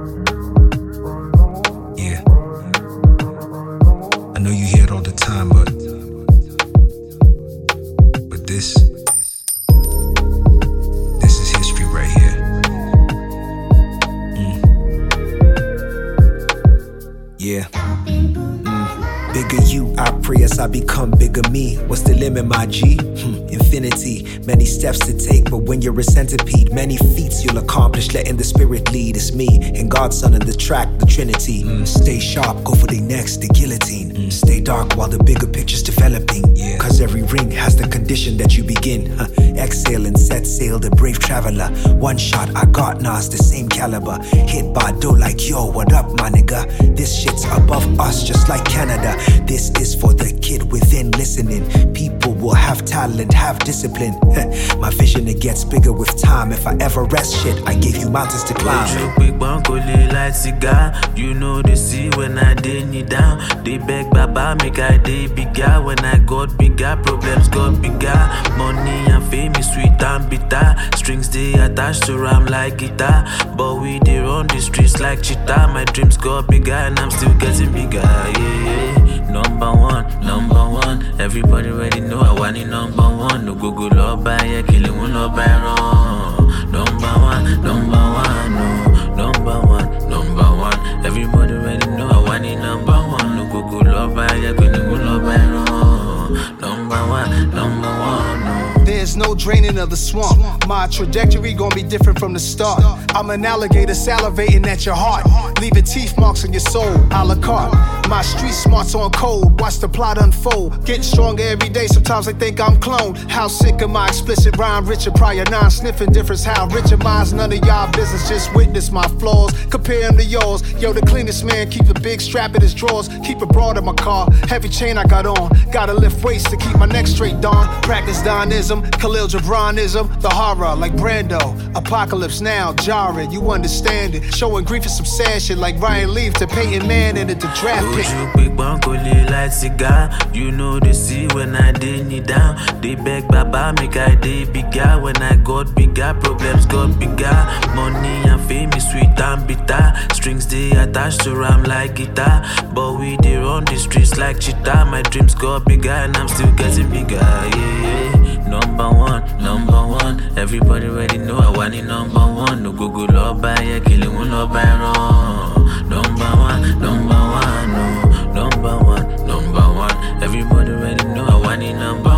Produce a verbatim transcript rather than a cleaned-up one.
Yeah. I know you hear it all the time, but but this this is history right here. Mm. Yeah. Mm. Bigger you, I pray as I become bigger me. What's the limit, my G? Hmm. Infinity, many steps to take, but when you're a centipede, many feats you'll accomplish, letting the spirit lead. It's me and God's son in the track, the Trinity. Mm. Stay sharp, go for the next, the guillotine. Mm. Stay dark while the bigger picture's developing. Yeah. Cause every ring has the condition that you begin. Huh. Exhale and set sail, the brave traveler. One shot, I got Nas, the same caliber. Hit by dough like, yo, what up, my nigga? This shit's above us, just like Canada. This is for the kid within listening. People will have talent, have discipline. My vision, it gets bigger with time. If I ever rest shit, I gave you mountains to climb. You know they see when I dey knee down. They beg Baba make I dey bigger. When I got bigger, problems got bigger. Money and fame is sweet and bitter. Strings they attached to ram like guitar. But we dey run the streets like cheetah. My dreams got bigger and I'm still getting bigger. Yeah, yeah. Number one, number one. Everybody already know I want it number one. No go go love by yeah, killing one love by wrong. Number one, number one, no. Number one, number one. Everybody already know I want it number one. No go go love by yeah, killing one love by wrong. Number one, number one, no. There's no draining of the swamp. My trajectory gon' be different from the start. I'm an alligator salivating at your heart, leaving teeth marks on your soul, a la carte. My street smarts on code, watch the plot unfold. Getting stronger every day, sometimes I think I'm cloned. How sick of my explicit rhyme, Richard Pryor, non-sniffing difference. How rich am I? None of y'all business, just witness my flaws. Compare them to yours. Yo, the cleanest man keep a big strap in his drawers. Keep it broad in my car, heavy chain I got on. Gotta lift weights to keep my neck straight, Dawn. Practice Donism, Khalil Gibranism, the horror like Brando. Apocalypse now, jarring, you understand it. Showing grief is some sad shit like Ryan Leaf to Peyton Manning at the draft pick. You big bankole like cigar. You know they see when I dey knee down. They beg Baba make I dey bigger. When I got bigger, problems got bigger. Money and fame is sweet and bitter. Strings they attached to ram like guitar. But we dey run the streets like cheetah. My dreams got bigger and I'm still getting bigger. Yeah. Number one, number one. Everybody already know I want it number one. No go go love by yeah, killing one love by wrong. Number one, number one, no. Number one, number one. Everybody already know I want it number